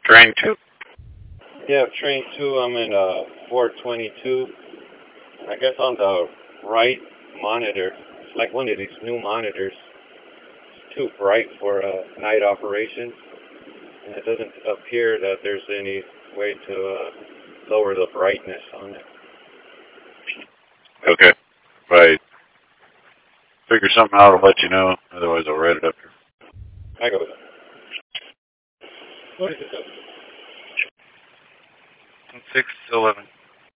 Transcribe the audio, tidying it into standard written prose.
Train 2? Yeah, train 2, I'm in 422. I guess on the right monitor, it's like one of these new monitors. It's too bright for night operations, and it doesn't appear that there's any way to lower the brightness on it. Okay. If I figure something out, I'll let you know. Otherwise, I'll write it up here. I go with that. What is it? 6 to 11.